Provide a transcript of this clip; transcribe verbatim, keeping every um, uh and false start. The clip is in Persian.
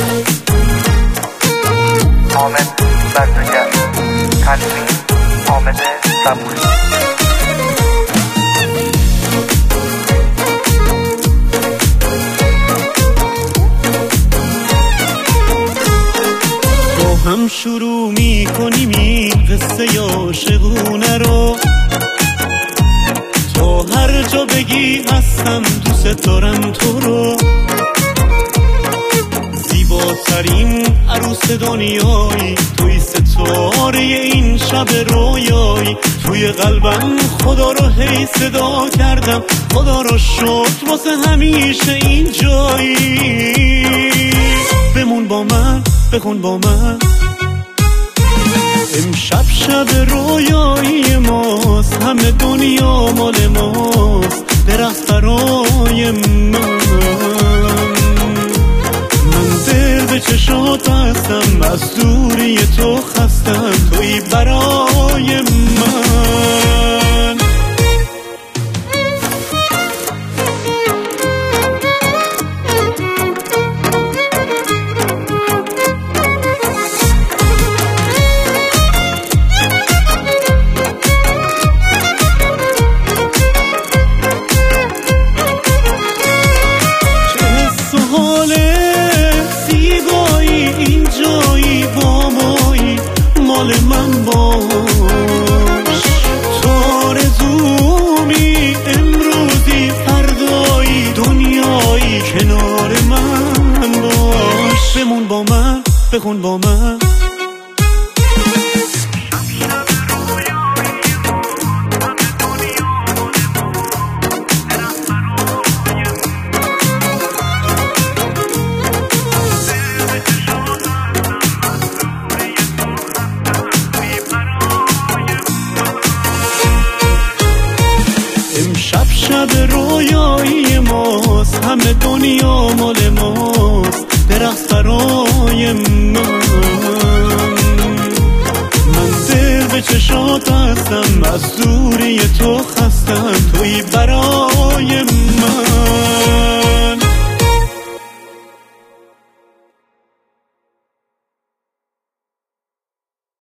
حامد بردوگر، تدوین حامد صبوری. با هم شروع می کنیم این قصه عاشقونه رو، تا هر جا بگی هستم دوست دارم تو رو. زیباترین عروس دنیایی، توی ستاره این شب رویایی. توی قلبم خدا رو هی صدا کردم، خدا رو شکر واسه همیشه این جایی. بمون با من، بخون با من، امشب شب رویایی ماست، همه دنیا مال ماست. درخت برای من، من دل به چشات هستم، از دوری تو خستم، توی برای من. مال من باش، تو آرزومی، امروزی فردایی، دنیایی کنار من باش. بمون با من، بخون با من، امشب شب رویایی ماست، همه دنیا مال ماست. درخت برای من، من دل به چشات هستم، از دوری تو خستم، توی برای